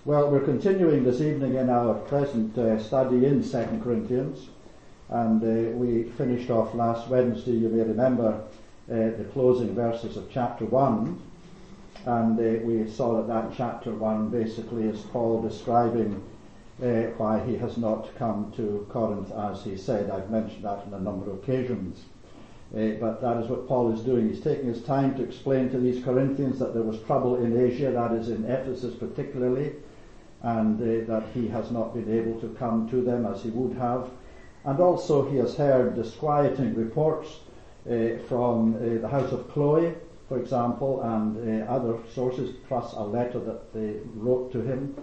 Well, we're continuing this evening in our present study in 2 Corinthians, and we finished off last Wednesday, you may remember, the closing verses of chapter 1, and we saw that chapter 1 basically is Paul describing why he has not come to Corinth as he said. I've mentioned that on a number of occasions. But that is what Paul is doing. He's taking his time to explain to these Corinthians that there was trouble in Asia, that is in Ephesus particularly, and that he has not been able to come to them as he would have. And also he has heard disquieting reports from the house of Chloe, for example, and other sources, plus a letter that they wrote to him.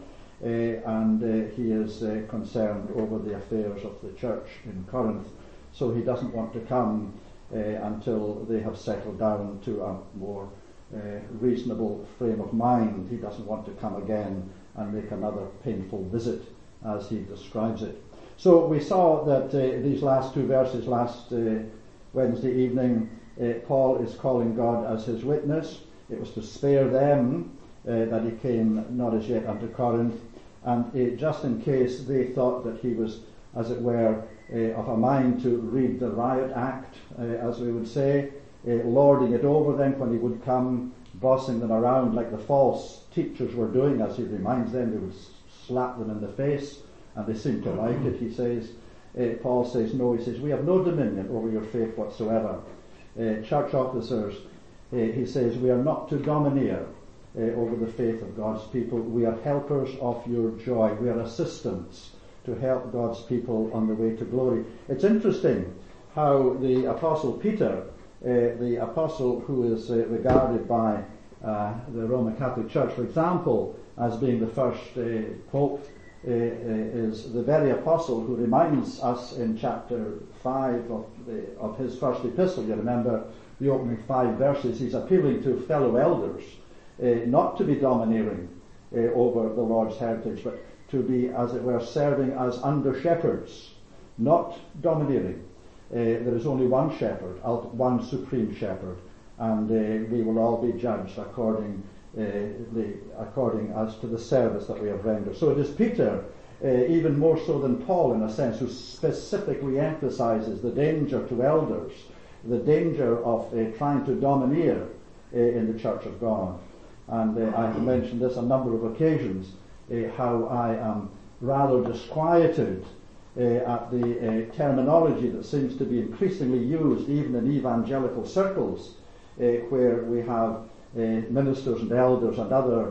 And he is concerned over the affairs of the church in Corinth. So he doesn't want to come until they have settled down to a more reasonable frame of mind. He doesn't want to come again and make another painful visit, as he describes it. So we saw that these last two verses last Wednesday evening, Paul is calling God as his witness. It was to spare them that he came not as yet unto Corinth, and just in case they thought that he was, as it were, of a mind to read the riot act, as we would say, lording it over them when he would come, bossing them around like the false teachers were doing, as he reminds them. They would slap them in the face, and they seemed to like it, he says. Paul says, no, he says, we have no dominion over your faith whatsoever. Church officers, he says, we are not to domineer over the faith of God's people. We are helpers of your joy. We are assistants to help God's people on the way to glory. It's interesting how the Apostle Peter, the apostle who is regarded by the Roman Catholic Church, for example, as being the first pope, is the very apostle who reminds us in chapter 5 of his first epistle. You remember the opening 5 verses. He's appealing to fellow elders not to be domineering over the Lord's heritage, but to be, as it were, serving as under shepherds, not domineering. There is only one shepherd, one supreme shepherd, and we will all be judged according as to the service that we have rendered. So it is Peter, even more so than Paul in a sense, who specifically emphasizes the danger to elders, the danger of trying to domineer in the Church of God. And I have mentioned this a number of occasions, how I am rather disquieted at the terminology that seems to be increasingly used even in evangelical circles, where we have ministers and elders and other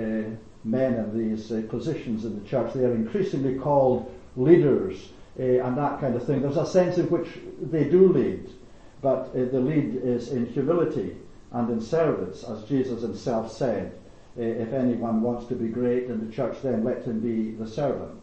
men in these positions in the church. They are increasingly called leaders and that kind of thing. There's a sense in which they do lead, but the lead is in humility and in service, as Jesus himself said. If anyone wants to be great in the church, then let him be the servant.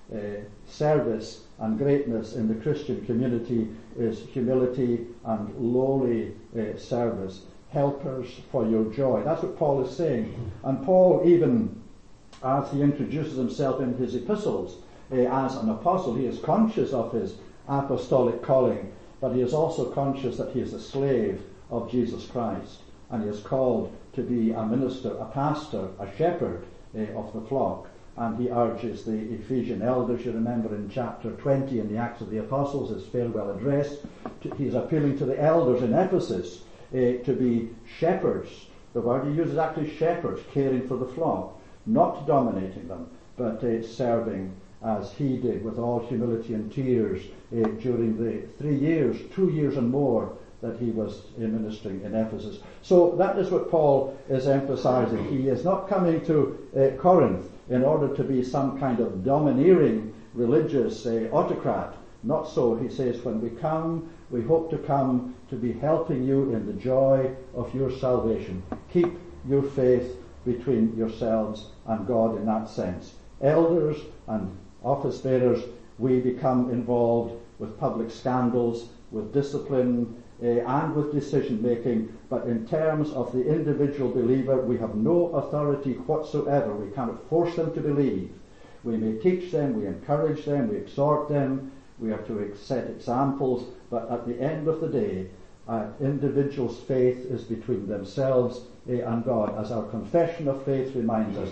Service and greatness in the Christian community is humility and lowly service. Helpers for your joy. That's what Paul is saying. And Paul, even as he introduces himself in his epistles as an apostle, he is conscious of his apostolic calling, but he is also conscious that he is a slave of Jesus Christ, and he is called to be a minister, a pastor, a shepherd of the flock. And he urges the Ephesian elders, you remember in chapter 20 in the Acts of the Apostles, his farewell address, he's appealing to the elders in Ephesus to be shepherds. The word he uses actually shepherds, caring for the flock, not dominating them, but serving as he did with all humility and tears during the 3 years, 2 years and more that he was ministering in Ephesus. So that is what Paul is emphasizing. He is not coming to Corinth in order to be some kind of domineering religious autocrat. Not so. He says, when we come, we hope to come to be helping you in the joy of your salvation. Keep your faith between yourselves and God in that sense. Elders and office bearers, we become involved with public scandals, with discipline, and with decision making, but in terms of the individual believer, we have no authority whatsoever. We cannot force them to believe. We may teach them, we encourage them, we exhort them, we are to set examples, but at the end of the day, an individual's faith is between themselves and God. As our confession of faith reminds us,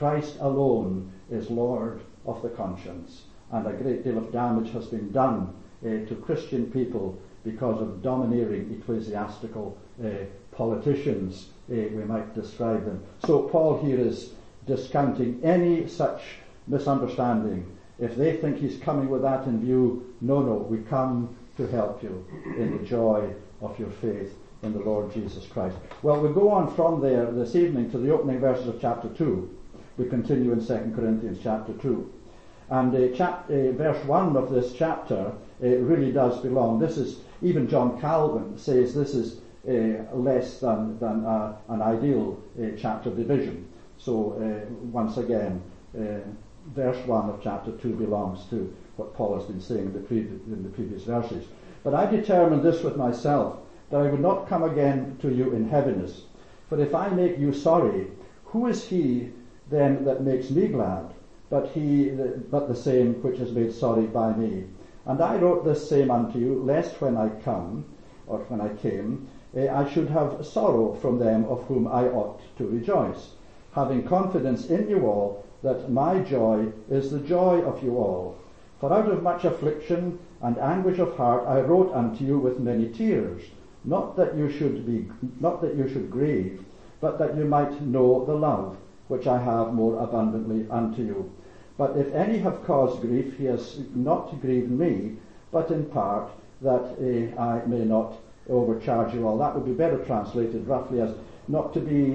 Christ alone is Lord of the conscience. And a great deal of damage has been done to Christian people because of domineering ecclesiastical politicians, we might describe them. So Paul here is discounting any such misunderstanding. If they think he's coming with that in view, no, we come to help you in the joy of your faith in the Lord Jesus Christ. Well, we go on from there this evening to the opening verses of chapter 2. We continue in 2 Corinthians chapter 2. And verse 1 of this chapter really does belong. This is, even John Calvin says this is less than an ideal chapter division. So once again, verse 1 of chapter 2 belongs to what Paul has been saying in the previous verses. But I determined this with myself, that I would not come again to you in heaviness. For if I make you sorry, who is he then that makes me glad? But the same which is made sorry by me. And I wrote this same unto you, lest when I came, I should have sorrow from them of whom I ought to rejoice, having confidence in you all, that my joy is the joy of you all. For out of much affliction and anguish of heart I wrote unto you with many tears, not that you should grieve, but that you might know the love which I have more abundantly unto you. But if any have caused grief, he has not grieved me, but in part, that I may not overcharge you all. That would be better translated roughly as not to be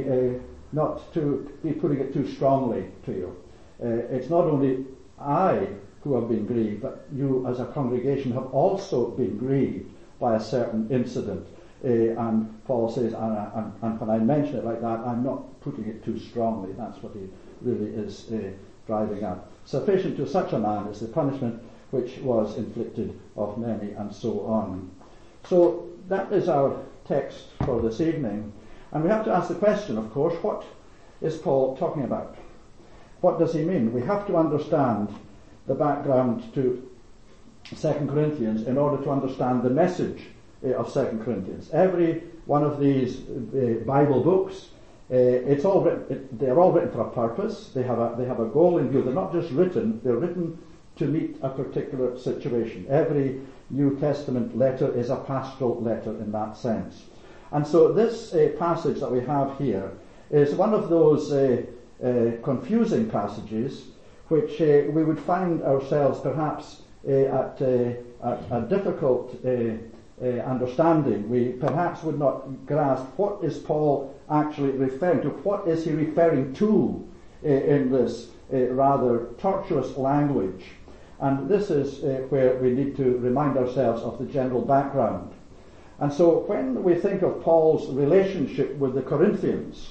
putting it too strongly to you. It's not only I who have been grieved, but you as a congregation have also been grieved by a certain incident. And Paul says, and when I mention it like that, I'm not putting it too strongly. That's what he really is driving at. Sufficient to such a man is the punishment which was inflicted of many, and so on. So that is our text for this evening. And we have to ask the question, of course, what is Paul talking about? What does he mean? We have to understand the background to 2 Corinthians in order to understand the message of 2 Corinthians. Every one of these Bible books, they're all written for a purpose. They have a goal in view. They're not just written, they're written to meet a particular situation. Every New Testament letter is a pastoral letter in that sense. And so this passage that we have here is one of those confusing passages which we would find ourselves perhaps at a difficult understanding. We perhaps would not grasp what is Paul actually referring to. What is he referring to in this rather tortuous language? And this is where we need to remind ourselves of the general background. And so when we think of Paul's relationship with the Corinthians,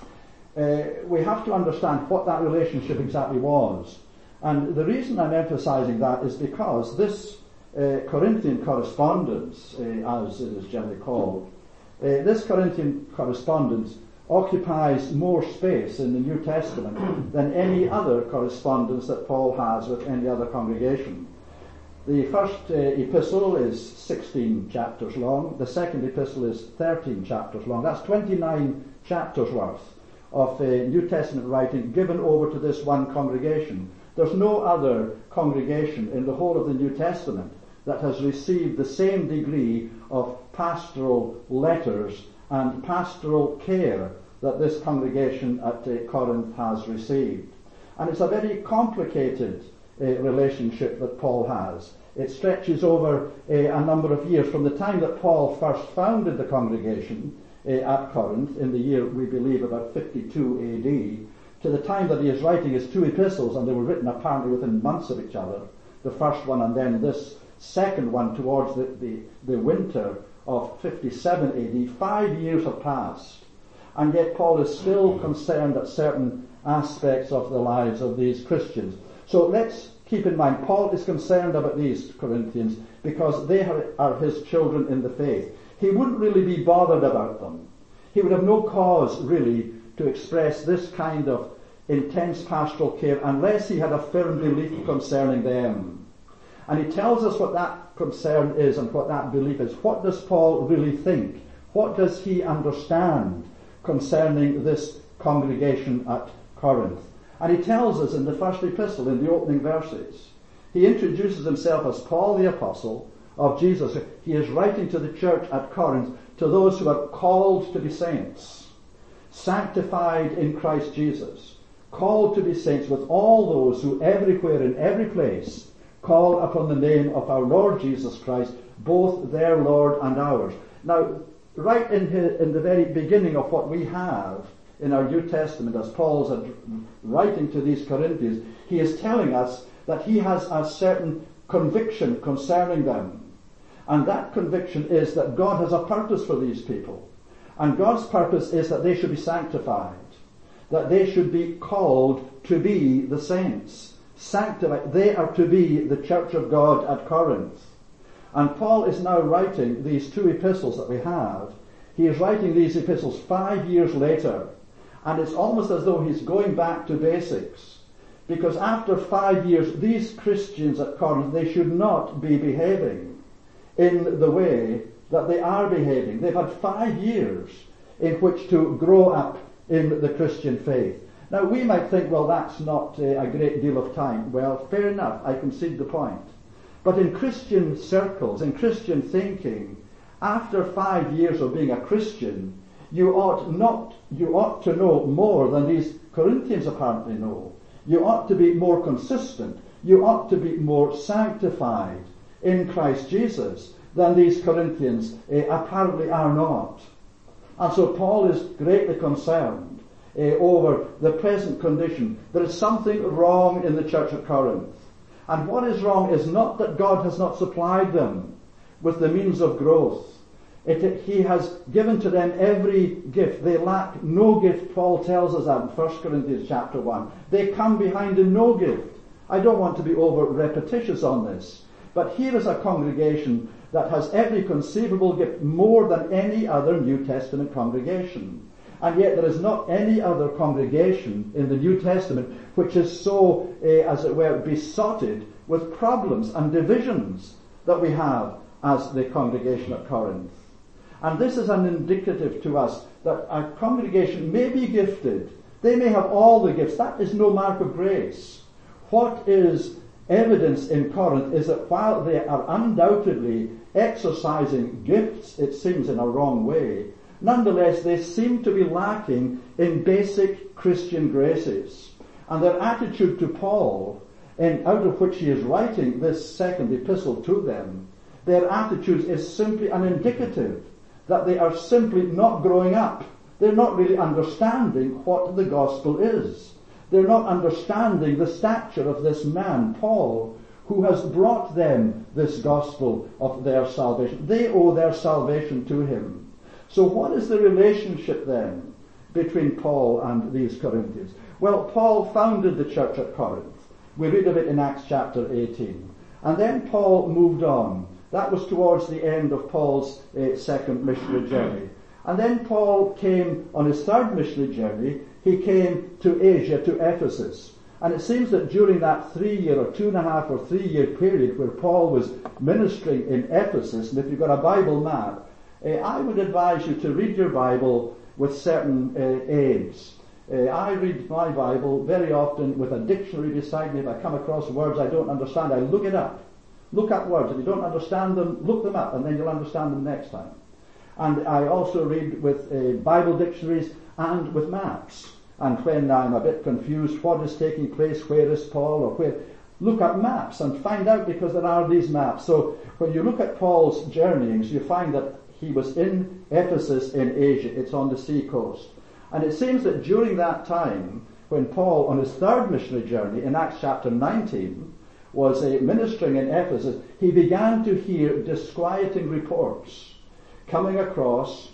we have to understand what that relationship exactly was. And the reason I'm emphasizing that is because this Corinthian correspondence, as it is generally called, this Corinthian correspondence occupies more space in the New Testament than any other correspondence that Paul has with any other congregation. The first epistle is 16 chapters long. The second epistle is 13 chapters long. That's 29 chapters worth of New Testament writing given over to this one congregation. There's no other congregation in the whole of the New Testament that has received the same degree of pastoral letters and pastoral care that this congregation at Corinth has received. And it's a very complicated relationship that Paul has. It stretches over a number of years, from the time that Paul first founded the congregation at Corinth in the year, we believe, about 52 AD, to the time that he is writing his two epistles, and they were written apparently within months of each other, the first one and then this second one towards the winter of 57 AD. 5 years have passed, and yet Paul is still concerned at certain aspects of the lives of these Christians. So let's keep in mind, Paul is concerned about these Corinthians because they are his children in the faith. He wouldn't really be bothered about them. He would have no cause really to express this kind of intense pastoral care unless he had a firm belief concerning them. And he tells us what that concern is and what that belief is. What does Paul really think? What does he understand concerning this congregation at Corinth? And he tells us in the first epistle, in the opening verses, he introduces himself as Paul the Apostle of Jesus. He is writing to the church at Corinth, to those who are called to be saints, sanctified in Christ Jesus, called to be saints, with all those who everywhere in every place call upon the name of our Lord Jesus Christ, both their Lord and ours. Now, right in the very beginning of what we have in our New Testament, as Paul's writing to these Corinthians, he is telling us that he has a certain conviction concerning them. And that conviction is that God has a purpose for these people. And God's purpose is that they should be sanctified, that they should be called to be the saints. Sanctified. They are to be the church of God at Corinth. And Paul is now writing these two epistles that we have. He is writing these epistles 5 years later. And it's almost as though he's going back to basics. Because after 5 years, these Christians at Corinth, they should not be behaving in the way that they are behaving. They've had 5 years in which to grow up in the Christian faith. Now we might think, well, that's not a great deal of time. Well, fair enough, I concede the point. But in Christian circles, in Christian thinking, after 5 years of being a Christian, you ought to know more than these Corinthians apparently know. You ought to be more consistent. You ought to be more sanctified in Christ Jesus than these Corinthians apparently are not. And so Paul is greatly concerned over the present condition. There is something wrong in the church at Corinth. And what is wrong is not that God has not supplied them with the means of growth. He has given to them every gift. They lack no gift. Paul tells us that in 1 Corinthians chapter 1. They come behind in no gift. I don't want to be over repetitious on this. But here is a congregation that has every conceivable gift, more than any other New Testament congregation. And yet there is not any other congregation in the New Testament which is so, as it were, besotted with problems and divisions that we have as the congregation at Corinth. And this is an indicative to us that a congregation may be gifted. They may have all the gifts. That is no mark of grace. What is evidence in Corinth is that while they are undoubtedly exercising gifts, it seems in a wrong way, nonetheless they seem to be lacking in basic Christian graces. And their attitude to Paul, out of which he is writing this second epistle to them, their attitude is simply an indicative that they are simply not growing up. They're not really understanding what the gospel is. They're not understanding the stature of this man, Paul, who has brought them this gospel of their salvation. They owe their salvation to him. So what is the relationship then between Paul and these Corinthians? Well, Paul founded the church at Corinth. We read of it in Acts chapter 18. And then Paul moved on. That was towards the end of Paul's second missionary journey. And then Paul came on his third missionary journey. He came to Asia, to Ephesus. And it seems that during that 3 year or 2.5 or 3 year period where Paul was ministering in Ephesus, and if you've got a Bible map, I would advise you to read your Bible with certain aids. I read my Bible very often with a dictionary beside me. If I come across words I don't understand, I look it up. Look up words. If you don't understand them, look them up, and then you'll understand them next time. And I also read with Bible dictionaries and with maps. And when I'm a bit confused, what is taking place, where is Paul, or where, look at maps and find out, because there are these maps. So when you look at Paul's journeyings, you find that he was in Ephesus in Asia. It's on the sea coast. And it seems that during that time, when Paul, on his third missionary journey, in Acts chapter 19, was ministering in Ephesus, he began to hear disquieting reports coming across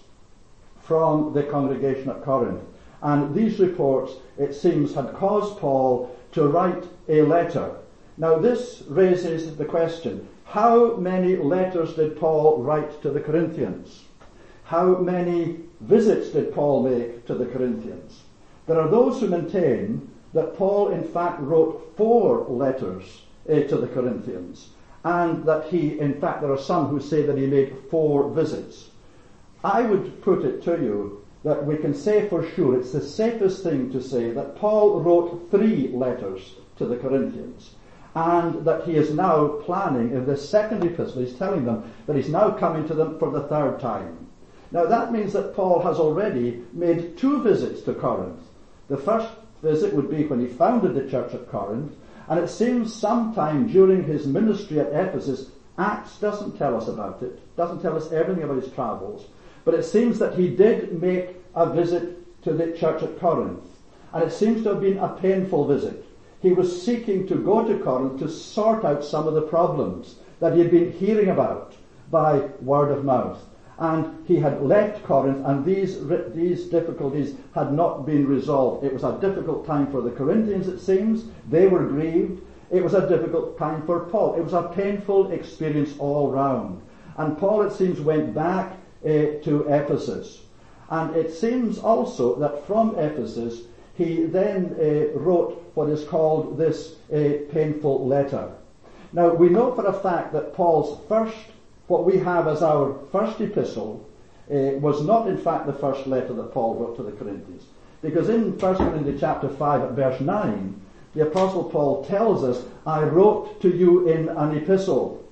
from the congregation at Corinth. And these reports, it seems, had caused Paul to write a letter. Now this raises the question, how many letters did Paul write to the Corinthians? How many visits did Paul make to the Corinthians? There are those who maintain that Paul in fact wrote 4 letters to the Corinthians, and that he, in fact, there are some who say that he made 4 visits. I would put it to you that we can say for sure, it's the safest thing to say, that Paul wrote 3 letters to the Corinthians, and that he is now planning in this second epistle, he's telling them that he's now coming to them for the 3rd time. Now that means that Paul has already made 2 visits to Corinth. The first visit would be when he founded the church at Corinth, and it seems sometime during his ministry at Ephesus. Acts doesn't tell us about it, doesn't tell us everything about his travels, but it seems that he did make a visit to the church at Corinth, and it seems to have been a painful visit. He was seeking to go to Corinth to sort out some of the problems that he had been hearing about by word of mouth. And he had left Corinth, and these difficulties had not been resolved. It was a difficult time for the Corinthians, it seems. They were grieved. It was a difficult time for Paul. It was a painful experience all round. And Paul, it seems, went back to Ephesus. And it seems also that from Ephesus, he then wrote what is called this painful letter. Now, we know for a fact that Paul's what we have as our first epistle, was not in fact the first letter that Paul wrote to the Corinthians. Because in 1 Corinthians chapter 5 at verse 9, the Apostle Paul tells us, I wrote to you in an epistle.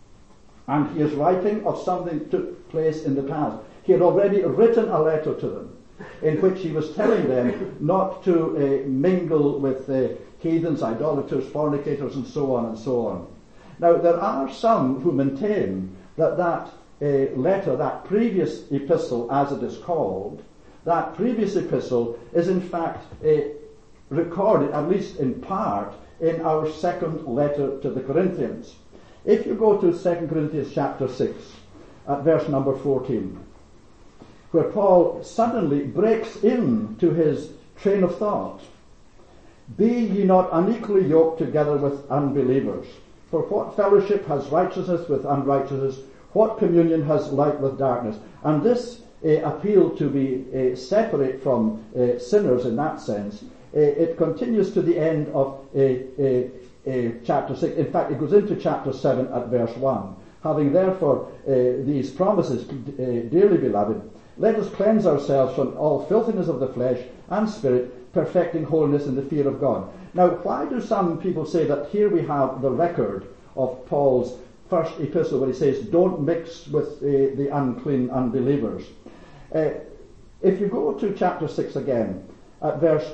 And he is writing of something that took place in the past. He had already written a letter to them in which he was telling them not to mingle with heathens, idolaters, fornicators, and so on and so on. Now, there are some who maintain that letter, that previous epistle as it is called, that previous epistle is in fact recorded, at least in part, in our second letter to the Corinthians. If you go to 2 Corinthians chapter 6, at verse number 14, where Paul suddenly breaks into his train of thought. Be ye not unequally yoked together with unbelievers. For what fellowship has righteousness with unrighteousness? What communion has light with darkness? And this appeal to be separate from sinners in that sense, it continues to the end of chapter 6. In fact, it goes into chapter 7 at verse 1. Having therefore these promises, dearly beloved, let us cleanse ourselves from all filthiness of the flesh and spirit, perfecting holiness in the fear of God. Now, why do some people say that here we have the record of Paul's first epistle where he says, don't mix with the unclean unbelievers? If you go to chapter 6 again, at verse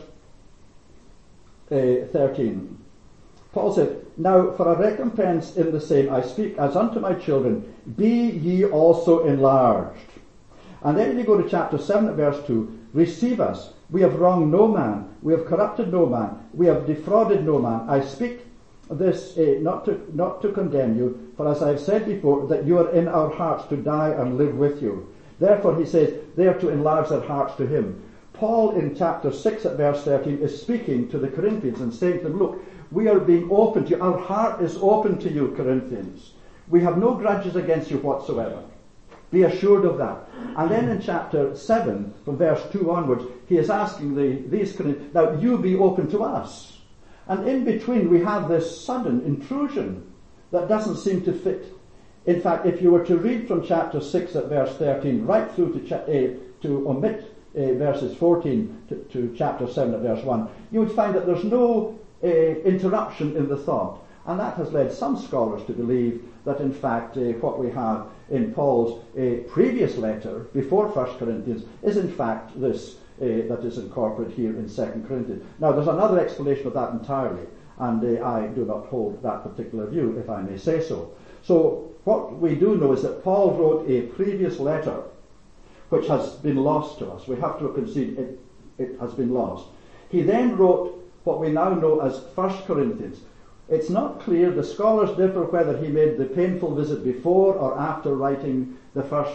13, Paul said, Now for a recompense in the same I speak as unto my children, be ye also enlarged. And then if you go to chapter 7 at verse 2, receive us. We have wronged no man. We have corrupted no man. We have defrauded no man. I speak this not to condemn you, for as I have said before, that you are in our hearts to die and live with you. Therefore, he says, they are to enlarge their hearts to him. Paul in chapter 6 at verse 13 is speaking to the Corinthians and saying to them, look, we are being open to you. Our heart is open to you, Corinthians. We have no grudges against you whatsoever. Be assured of that. And then in chapter 7, from verse 2 onwards, he is asking these Corinthians, now you be open to us. And in between we have this sudden intrusion that doesn't seem to fit. In fact, if you were to read from chapter 6 at verse 13 right through to omit verses 14 to chapter 7 at verse 1, you would find that there's no interruption in the thought. And that has led some scholars to believe that in fact what we have in Paul's previous letter before 1 Corinthians is in fact this that is incorporated here in 2 Corinthians. Now there's another explanation of that entirely, and I do not hold that particular view, if I may say so. So what we do know is that Paul wrote a previous letter which has been lost to us. We have to concede it has been lost. He then wrote what we now know as 1 Corinthians. It's not clear, the scholars differ whether he made the painful visit before or after writing the first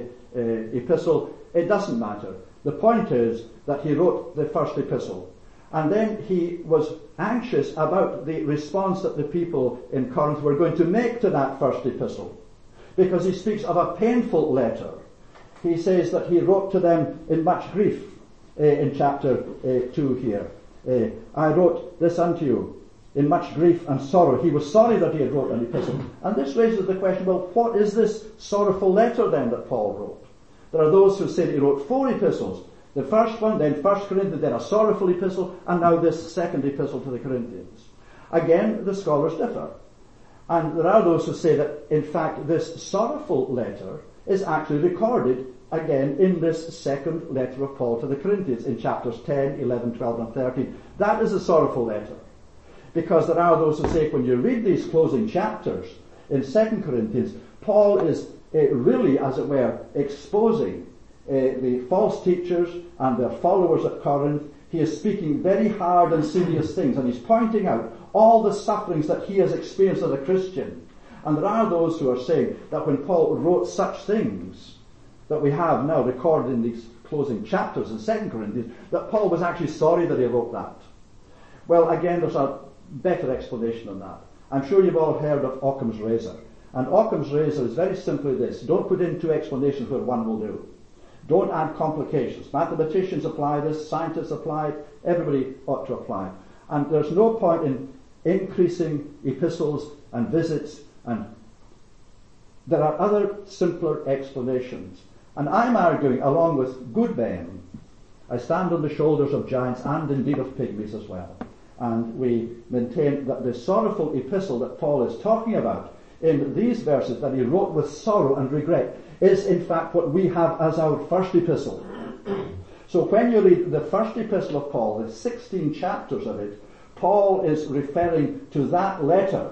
epistle. It doesn't matter. The point is that he wrote the first epistle. And then he was anxious about the response that the people in Corinth were going to make to that first epistle. Because he speaks of a painful letter. He says that he wrote to them in much grief in chapter 2 here. I wrote this unto you in much grief and sorrow. He was sorry that he had wrote an epistle. And this raises the question, well, what is this sorrowful letter then that Paul wrote? There are those who say that he wrote 4 epistles. The first one, then 1 Corinthians, then a sorrowful epistle, and now this second epistle to the Corinthians. Again, the scholars differ. And there are those who say that, in fact, this sorrowful letter is actually recorded again in this second letter of Paul to the Corinthians in chapters 10, 11, 12 and 13. That is a sorrowful letter. Because there are those who say when you read these closing chapters in 2 Corinthians, Paul is really, as it were, exposing the false teachers and their followers at Corinth. He is speaking very hard and serious things, and he's pointing out all the sufferings that he has experienced as a Christian. And there are those who are saying that when Paul wrote such things that we have now recorded in these closing chapters in 2 Corinthians, that Paul was actually sorry that he wrote that. Well, again, there's a better explanation than that. I'm sure you've all heard of Occam's razor. And Occam's razor is very simply this: don't put in two explanations where one will do. Don't add complications. Mathematicians apply this, scientists apply it, everybody ought to apply it. And there's no point in increasing epistles and visits, and there are other simpler explanations. And I'm arguing, along with good men, I stand on the shoulders of giants and indeed of pygmies as well. And we maintain that the sorrowful epistle that Paul is talking about in these verses that he wrote with sorrow and regret is in fact what we have as our first epistle. So when you read the first epistle of Paul, the 16 chapters of it, Paul is referring to that letter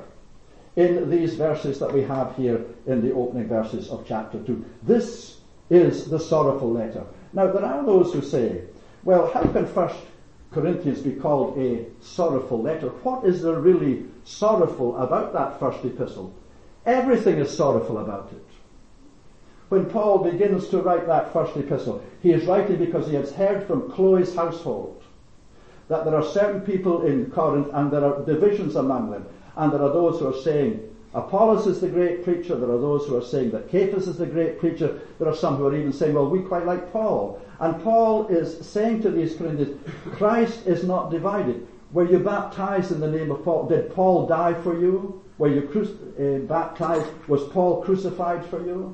in these verses that we have here in the opening verses of chapter 2. This is the sorrowful letter. Now there are those who say, well, how can 1 Corinthians be called a sorrowful letter? What is there really sorrowful about that first epistle? Everything is sorrowful about it. When Paul begins to write that first epistle, he is writing because he has heard from Chloe's household that there are certain people in Corinth and there are divisions among them. And there are those who are saying Apollos is the great preacher. There are those who are saying that Cephas is the great preacher. There are some who are even saying, well, we quite like Paul. And Paul is saying to these Corinthians, Christ is not divided. Were you baptized in the name of Paul? Did Paul die for you? Were you baptized? Was Paul crucified for you?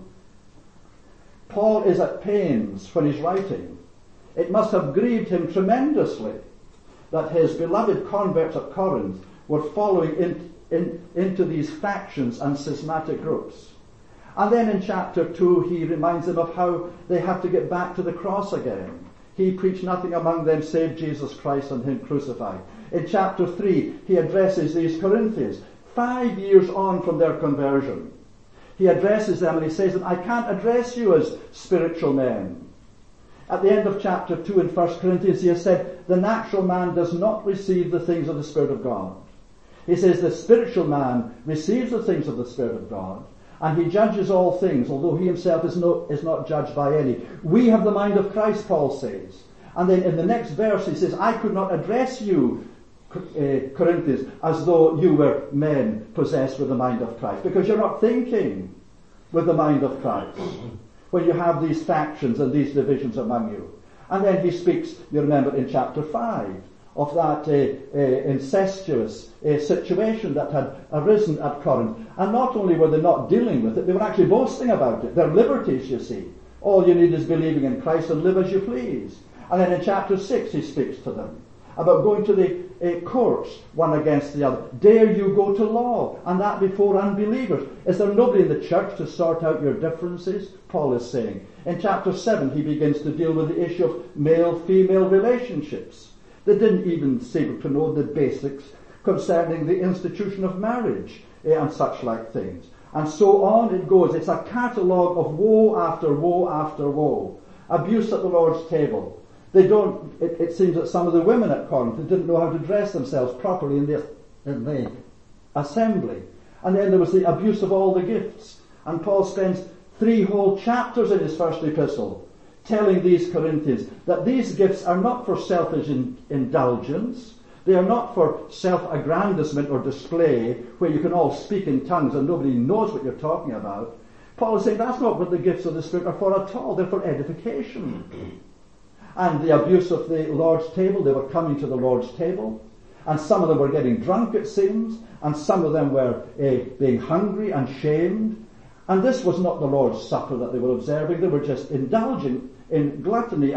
Paul is at pains when he's writing. It must have grieved him tremendously that his beloved converts at Corinth were following into these factions and schismatic groups. And then in chapter 2 he reminds them of how they have to get back to the cross again. He preached nothing among them save Jesus Christ and him crucified. In chapter 3 he addresses these Corinthians 5 years on from their conversion. He addresses them and he says that I can't address you as spiritual men. At the end of chapter 2 in 1 Corinthians he has said the natural man does not receive the things of the Spirit of God. He says the spiritual man receives the things of the Spirit of God, and he judges all things, although he himself is not judged by any. We have the mind of Christ, Paul says. And then in the next verse he says, I could not address you, Corinthians, as though you were men possessed with the mind of Christ, because you're not thinking with the mind of Christ when you have these factions and these divisions among you. And then he speaks, you remember, in chapter 5, of that incestuous situation that had arisen at Corinth. And not only were they not dealing with it, they were actually boasting about it. Their liberties, you see. All you need is believing in Christ and live as you please. And then in chapter 6 he speaks to them about going to the courts, one against the other. Dare you go to law, and that before unbelievers? Is there nobody in the church to sort out your differences? Paul is saying. In chapter 7 he begins to deal with the issue of male-female relationships. They didn't even seem to know the basics concerning the institution of marriage and such like things. And so on it goes. It's a catalogue of woe after woe after woe. Abuse at the Lord's table. It seems that some of the women at Corinth didn't know how to dress themselves properly in the assembly. And then there was the abuse of all the gifts. And Paul spends 3 whole chapters in his first epistle telling these Corinthians that these gifts are not for selfish indulgence. They are not for self-aggrandizement or display where you can all speak in tongues and nobody knows what you're talking about. Paul is saying that's not what the gifts of the Spirit are for at all. They're for edification. And the abuse of the Lord's table, they were coming to the Lord's table, and some of them were getting drunk, it seems, and some of them were being hungry and shamed. And this was not the Lord's Supper that they were observing. They were just indulging in gluttony and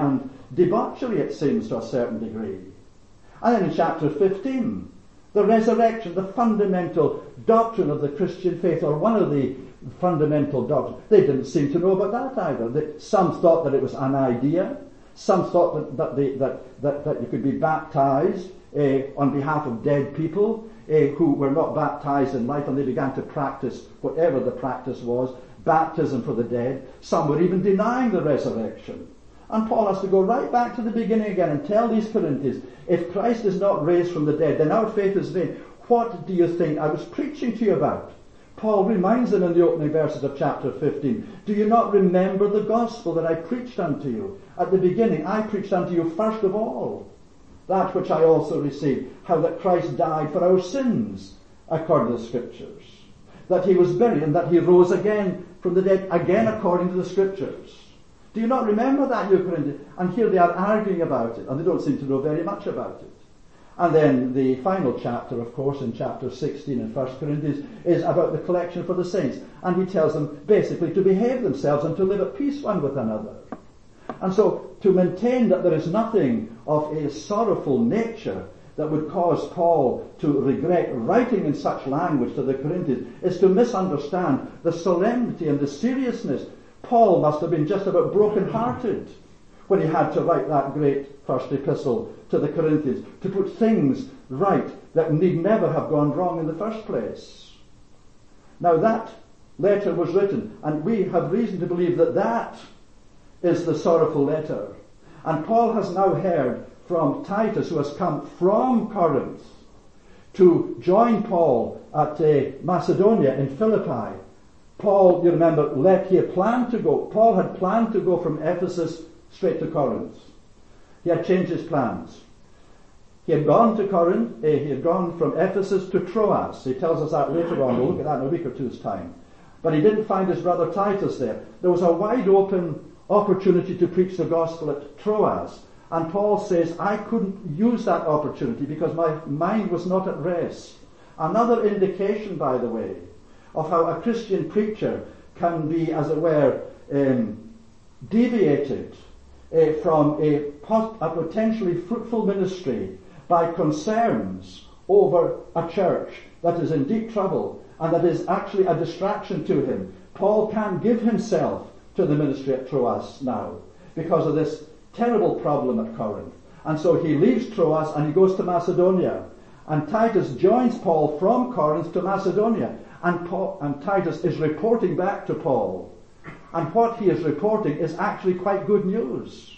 debauchery, it seems, to a certain degree. And then in chapter 15, the resurrection, the fundamental doctrine of the Christian faith, or one of the fundamental doctrines. They didn't seem to know about that either. Some thought that it was an idea. Some thought that you could be baptized on behalf of dead people who were not baptized in life, and they began to practice whatever the practice was, baptism for the dead. Some were even denying the resurrection. And Paul has to go right back to the beginning again and tell these Corinthians, if Christ is not raised from the dead, then our faith is vain. What do you think I was preaching to you about? Paul reminds them in the opening verses of chapter 15, do you not remember the gospel that I preached unto you? At the beginning, I preached unto you first of all that which I also received, how that Christ died for our sins, according to the Scriptures, that he was buried, and that he rose again from the dead, again according to the Scriptures. Do you not remember that, you Corinthians? And here they are arguing about it, and they don't seem to know very much about it. And then the final chapter, of course, in chapter 16 in 1 Corinthians, is about the collection for the saints. And he tells them basically to behave themselves and to live at peace one with another. And so to maintain that there is nothing of a sorrowful nature that would cause Paul to regret writing in such language to the Corinthians is to misunderstand the solemnity and the seriousness. Paul must have been just about broken-hearted when he had to write that great first epistle to the Corinthians, to put things right that need never have gone wrong in the first place. Now that letter was written, and we have reason to believe that that is the sorrowful letter. And Paul has now heard from Titus, who has come from Corinth to join Paul at Macedonia in Philippi. Paul, you remember, he had planned to go. Paul had planned to go from Ephesus straight to Corinth. He had changed his plans. He had gone to Corinth. He had gone from Ephesus to Troas. He tells us that later on. We'll look at that in a week or two's time. But he didn't find his brother Titus there. There was a wide open opportunity to preach the gospel at Troas. And Paul says, I couldn't use that opportunity because my mind was not at rest. Another indication, by the way, of how a Christian preacher can be, as it were, deviated from a potentially fruitful ministry by concerns over a church that is in deep trouble and that is actually a distraction to him. Paul can't give himself to the ministry at Troas now because of this terrible problem at Corinth. And so he leaves Troas and he goes to Macedonia. And Titus joins Paul from Corinth to Macedonia. And Titus is reporting back to Paul. And what he is reporting is actually quite good news.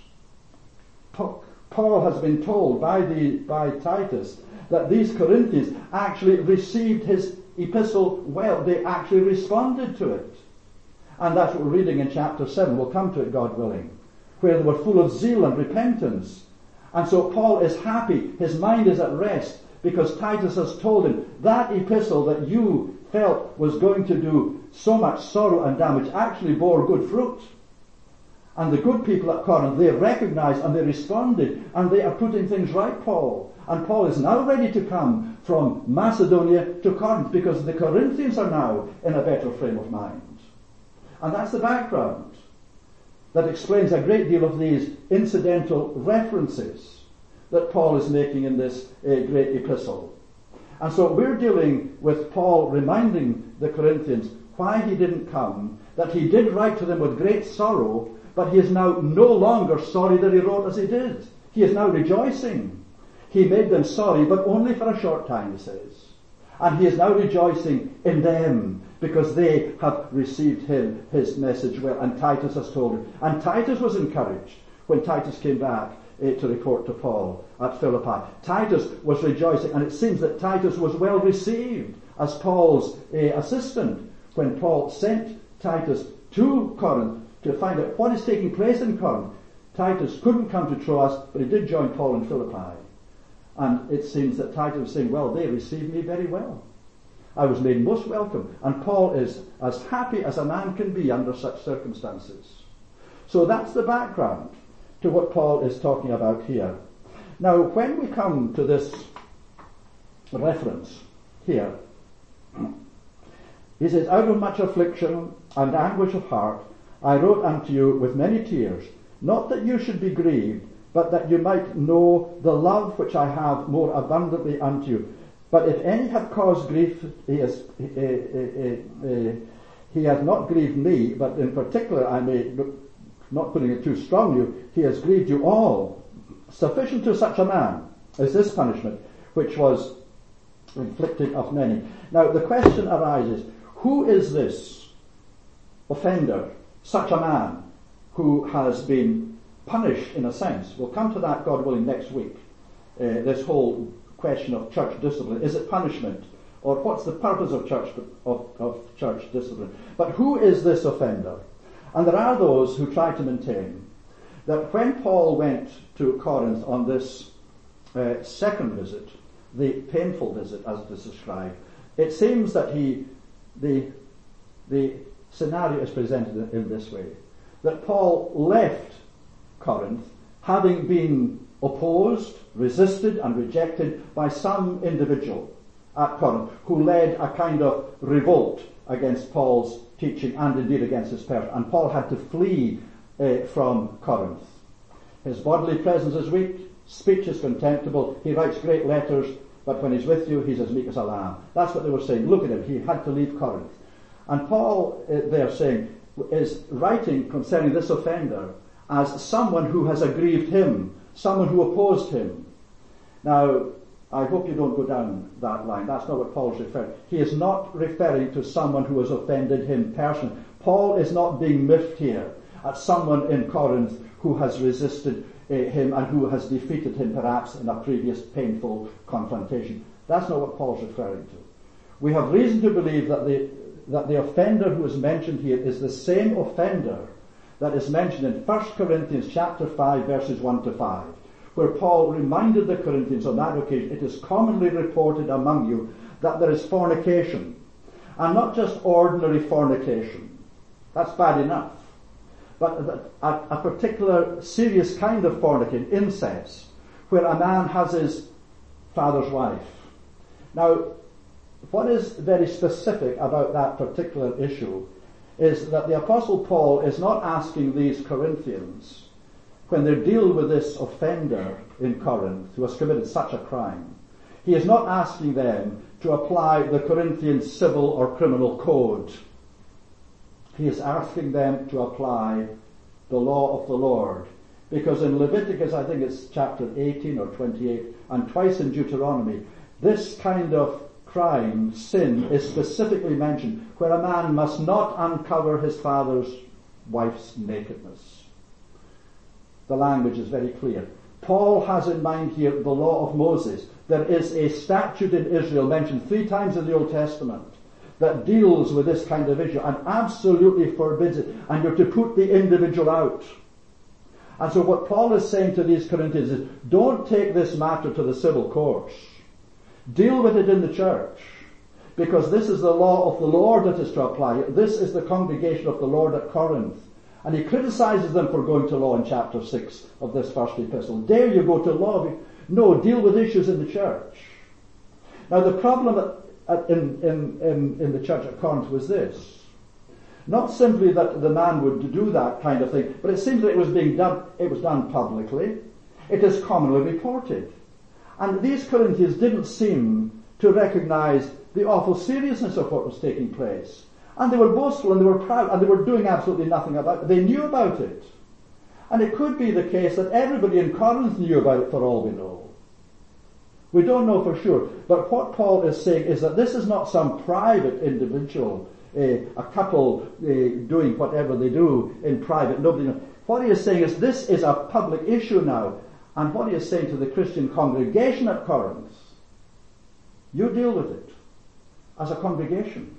Paul has been told by Titus that these Corinthians actually received his epistle well. They actually responded to it. And that's what we're reading in chapter 7. We'll come to it, God willing. Where they were full of zeal and repentance. And so Paul is happy. His mind is at rest because Titus has told him that epistle that you felt was going to do so much sorrow and damage actually bore good fruit. And the good people at Corinth, they recognized and they responded and they are putting things right, Paul. And Paul is now ready to come from Macedonia to Corinth because the Corinthians are now in a better frame of mind. And that's the background that explains a great deal of these incidental references that Paul is making in this great epistle. And so we're dealing with Paul reminding the Corinthians why he didn't come, that he did write to them with great sorrow, but he is now no longer sorry that he wrote as he did. He is now rejoicing. He made them sorry, but only for a short time, he says. And he is now rejoicing in them because they have received his message well. And Titus has told him. And Titus was encouraged when Titus came back to report to Paul at Philippi. Titus was rejoicing, and it seems that Titus was well received as Paul's assistant when Paul sent Titus to Corinth to find out what is taking place in Corinth. Titus couldn't come to Troas, but he did join Paul in Philippi. And it seems that Titus was saying, well, they received me very well. I was made most welcome. And Paul is as happy as a man can be under such circumstances. So that's the background to what Paul is talking about here. Now, when we come to this reference here, he says, out of much affliction and anguish of heart, I wrote unto you with many tears, not that you should be grieved, but that you might know the love which I have more abundantly unto you. But if any have caused grief, he has not grieved me, but in particular, I may, not putting it too strongly, he has grieved you all. Sufficient to such a man is this punishment, which was inflicted of many. Now the question arises, who is this offender, such a man who has been punished in a sense? We'll come to that, God willing, next week. This whole question of church discipline. Is it punishment? Or what's the purpose of church discipline? But who is this offender? And there are those who try to maintain that when Paul went to Corinth on this second visit, the painful visit as it is described, it seems that the scenario is presented in this way, that Paul left Corinth having been opposed, resisted and rejected by some individual at Corinth who led a kind of revolt against Paul's teaching and indeed against his person. And Paul had to flee from Corinth. His bodily presence is weak, speech is contemptible, he writes great letters, but when he's with you, he's as meek as a lamb. That's what they were saying. Look at him, he had to leave Corinth. And Paul, they're saying, is writing concerning this offender as someone who has aggrieved him, someone who opposed him. Now, I hope you don't go down that line. That's not what Paul's referring. He is not referring to someone who has offended him personally. Paul is not being miffed here at someone in Corinth who has resisted him and who has defeated him perhaps in a previous painful confrontation. That's not what Paul's referring to. We have reason to believe that the offender who is mentioned here is the same offender that is mentioned in 1 Corinthians chapter 5 verses 1 to 5, where Paul reminded the Corinthians on that occasion, it is commonly reported among you that there is fornication, and not just ordinary fornication. That's bad enough. But a particular serious kind of fornication, incest, where a man has his father's wife. Now, what is very specific about that particular issue is that the Apostle Paul is not asking these Corinthians, when they deal with this offender in Corinth who has committed such a crime, he is not asking them to apply the Corinthian civil or criminal code. He is asking them to apply the law of the Lord. Because in Leviticus, I think it's chapter 18 or 28, and twice in Deuteronomy, this kind of crime, sin, is specifically mentioned, where a man must not uncover his father's wife's nakedness. The language is very clear. Paul has in mind here the law of Moses. There is a statute in Israel mentioned 3 times in the Old Testament that deals with this kind of issue and absolutely forbids it, and you're to put the individual out. And so what Paul is saying to these Corinthians is, don't take this matter to the civil courts. Deal with it in the church, because this is the law of the Lord that is to apply. This is the congregation of the Lord at Corinth. And he criticizes them for going to law in chapter 6 of this first epistle. Dare you go to law? No, deal with issues in the church. Now the problem in the church at Corinth was this. Not simply that the man would do that kind of thing, but it seems that it was done publicly. It is commonly reported. And these Corinthians didn't seem to recognize the awful seriousness of what was taking place. And they were boastful and they were proud and they were doing absolutely nothing about it. They knew about it. And it could be the case that everybody in Corinth knew about it for all we know. We don't know for sure. But what Paul is saying is that this is not some private individual, a couple doing whatever they do in private. Nobody knows. What he is saying is this is a public issue now. And what he is saying to the Christian congregation at Corinth, you deal with it as a congregation.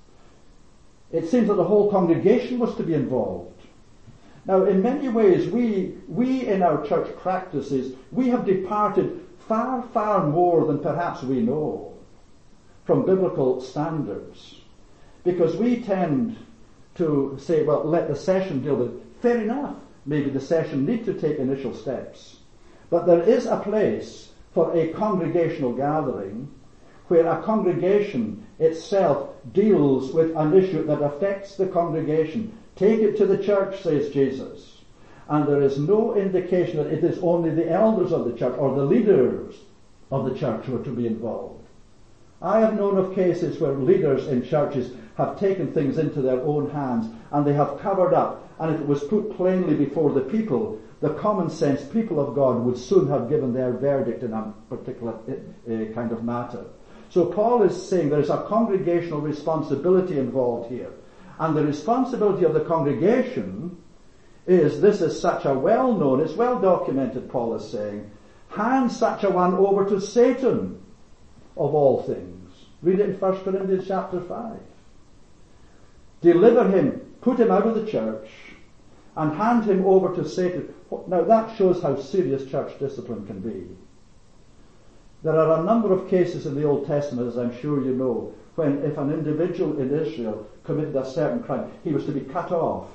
It seems that the whole congregation was to be involved. Now, in many ways, we in our church practices, we have departed far, far more than perhaps we know from biblical standards. Because we tend to say, well, let the session deal with it. Fair enough. Maybe the session need to take initial steps. But there is a place for a congregational gathering where a congregation itself deals with an issue that affects the congregation. Take it to the church, says Jesus. And there is no indication that it is only the elders of the church or the leaders of the church who are to be involved. I have known of cases where leaders in churches have taken things into their own hands and they have covered up, and if it was put plainly before the people, the common sense people of God would soon have given their verdict in a particular kind of matter. So Paul is saying there is a congregational responsibility involved here. And the responsibility of the congregation is, this is such a well-known, it's well documented, Paul is saying, hand such a one over to Satan of all things. Read it in 1 Corinthians chapter 5. Deliver him, put him out of the church, and hand him over to Satan. Now that shows how serious church discipline can be. There are a number of cases in the Old Testament, as I'm sure you know, when if an individual in Israel committed a certain crime, he was to be cut off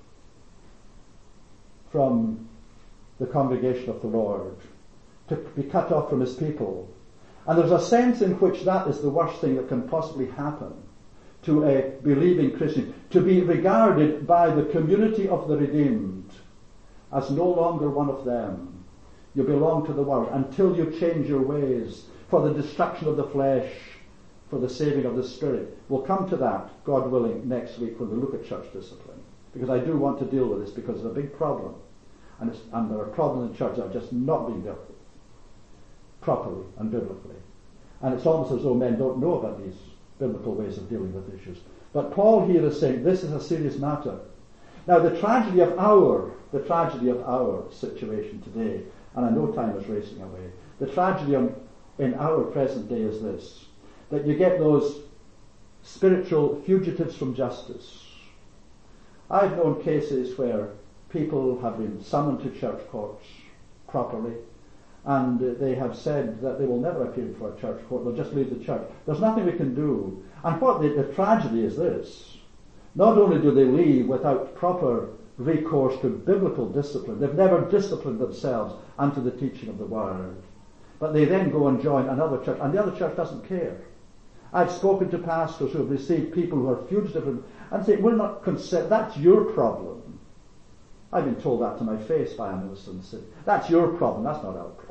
from the congregation of the Lord, to be cut off from his people. And there's a sense in which that is the worst thing that can possibly happen to a believing Christian, to be regarded by the community of the redeemed as no longer one of them. You belong to the world until you change your ways for the destruction of the flesh, for the saving of the spirit. We'll come to that, God willing, next week when we look at church discipline. Because I do want to deal with this because it's a big problem. And there are problems in church that are just not being dealt with properly and biblically. And it's almost as though men don't know about these biblical ways of dealing with issues. But Paul here is saying this is a serious matter. Now the tragedy of our situation today, and I know time is racing away, the tragedy in our present day is this, that you get those spiritual fugitives from justice. I've known cases where people have been summoned to church courts properly, and they have said that they will never appear before a church court, they'll just leave the church. There's nothing we can do. And what the tragedy is this, not only do they leave without proper recourse to biblical discipline, they've never disciplined themselves unto the teaching of the Word, but they then go and join another church, and the other church doesn't care. I've spoken to pastors who have received people who are fugitive and say, we're not concerned, that's your problem. I've been told that to my face by a minister in the city. That's your problem, that's not our problem.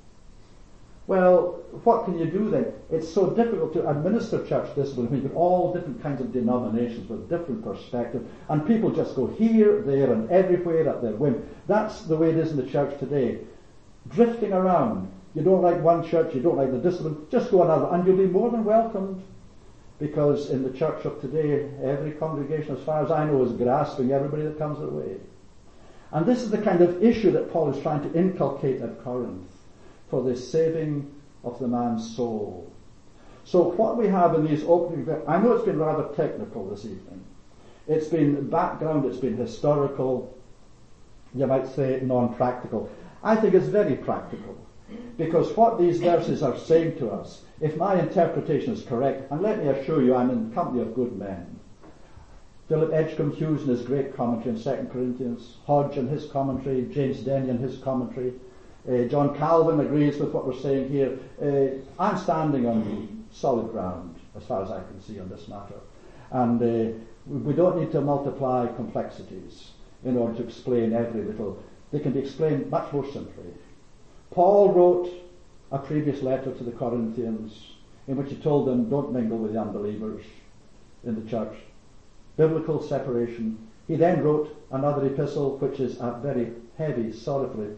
Well, what can you do then? It's so difficult to administer church discipline when you've got all different kinds of denominations with different perspectives, and people just go here, there, and everywhere at their whim. That's the way it is in the church today. Drifting around. You don't like one church, you don't like the discipline, just go another, and you'll be more than welcomed. Because in the church of today, every congregation, as far as I know, is grasping everybody that comes their way. And this is the kind of issue that Paul is trying to inculcate at Corinth, for the saving of the man's soul. So what we have in these opening, I know it's been rather technical this evening. It's been background, it's been historical, you might say non-practical. I think it's very practical, because what these verses are saying to us, if my interpretation is correct, and let me assure you I'm in the company of good men. Philip Edgecombe Hughes in his great commentary in 2 Corinthians, Hodge in his commentary, James Denny in his commentary, John Calvin agrees with what we're saying here. I'm standing on solid ground as far as I can see on this matter. And we don't need to multiply complexities in order to explain every little. They can be explained much more simply. Paul wrote a previous letter to the Corinthians in which he told them don't mingle with the unbelievers in the church. Biblical separation. He then wrote another epistle, which is a very heavy, sorrowful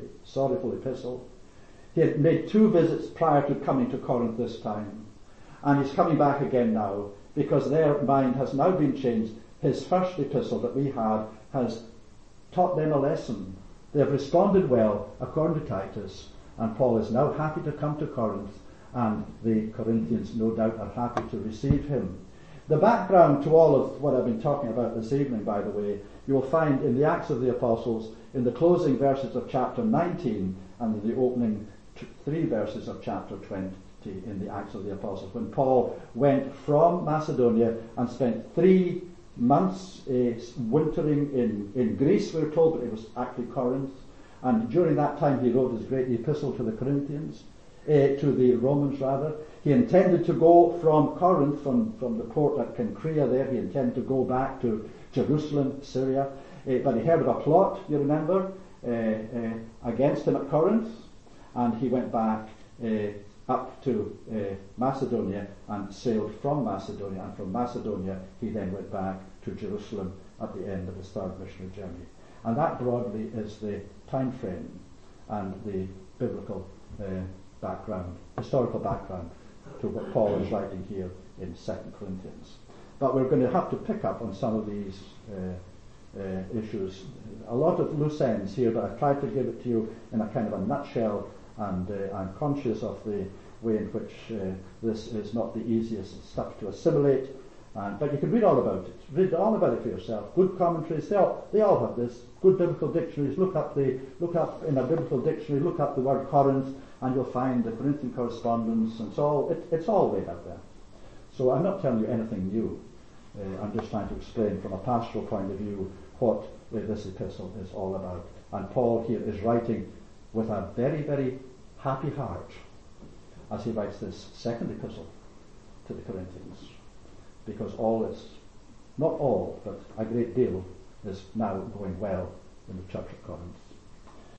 epistle. He had made 2 visits prior to coming to Corinth this time. And he's coming back again now, because their mind has now been changed. His first epistle that we had has taught them a lesson. They have responded well, according to Titus, and Paul is now happy to come to Corinth, and the Corinthians, no doubt, are happy to receive him. The background to all of what I've been talking about this evening, by the way, you will find in the Acts of the Apostles, in the closing verses of chapter 19 and in the opening 3 verses of chapter 20 in the Acts of the Apostles, when Paul went from Macedonia and spent 3 months wintering in Greece, we're told, but it was actually Corinth. And during that time he wrote his great epistle to the Corinthians, to the Romans rather. He intended to go from Corinth, from the port at Cenchrea there, he intended to go back to Jerusalem, Syria. But he heard of a plot, you remember, against him at Corinth, and he went back up to Macedonia and sailed from Macedonia, and from Macedonia he then went back to Jerusalem at the end of his third missionary journey. And that broadly is the time frame and the biblical background, historical background to what Paul is writing here in 2 Corinthians. But we're going to have to pick up on some of these issues. A lot of loose ends here, but I've tried to give it to you in a kind of a nutshell, and I'm conscious of the way in which this is not the easiest stuff to assimilate. But you can read all about it. Read all about it for yourself. Good commentaries. They all have this. Good biblical dictionaries. Look up in a biblical dictionary. Look up the word Corinth, and you'll find the Corinthian correspondence. And so it's all way out there. So I'm not telling you anything new. I'm just trying to explain from a pastoral point of view what this epistle is all about. And Paul here is writing with a very, very happy heart as he writes this second epistle to the Corinthians, because not all, but a great deal is now going well in the Church of Corinth.